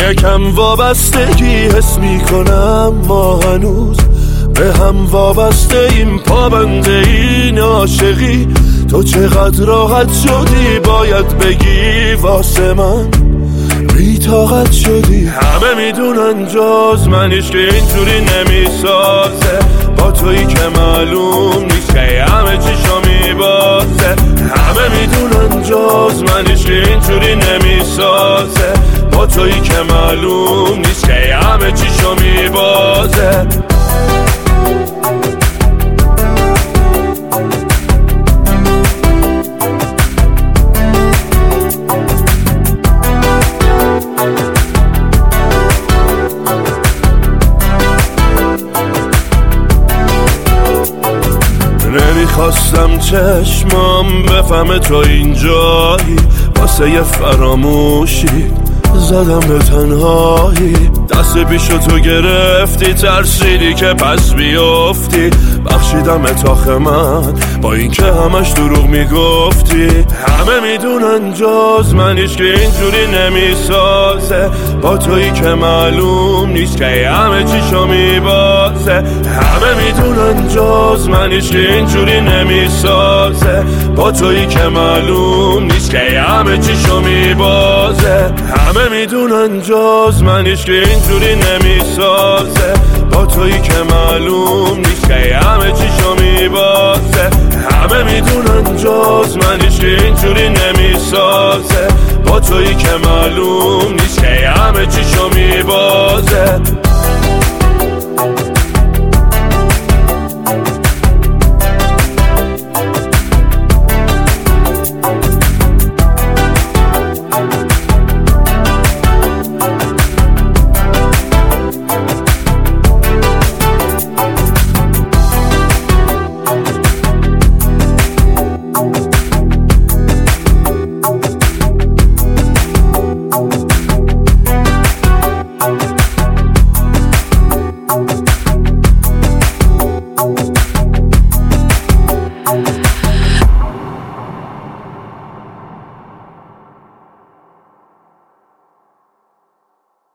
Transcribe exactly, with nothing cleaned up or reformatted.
یکم وابستگی حس میکنم ما هنوز به هم وابسته ایم، پابند این عاشقی. تو چقدر راحت شدی باید بگی واسه من بی طاقت شدی. همه میدونن جز منیش که اینجوری نمیسازه، با تویی که معلوم نیست که همه چیشو میبازه. همه میدونن جز منیش که اینجوری نمیسازه، با تویی که معلوم نیست که همه چیشو میبازه. نمیخواستم چشمام بفهمه تو اینجایی، واسه یه فراموشی زدم به تنهایی. دست پیشو تو گرفتی، ترسیدی که پس بیفتی. بخشیدم اتاخ من با این که همش دروغ میگفتی. همه میدونن جز منیش که اینجوری نمیسازه، با تویی که معلوم نیست که همه چیشو میبازه. همه میدونن جز منیش که اینجوری نمیسازه، با تویی که معلوم نیست که همه چیشو میبازه. همه میدونن جز منیش که اینجوری نمیسازه، با تویی که معلوم نیست که همه چیشو میبازه. همه میدونن جز منیش که اینجوری نمیسازه، با تویی که معلوم نیست که همه چیشو میبازه.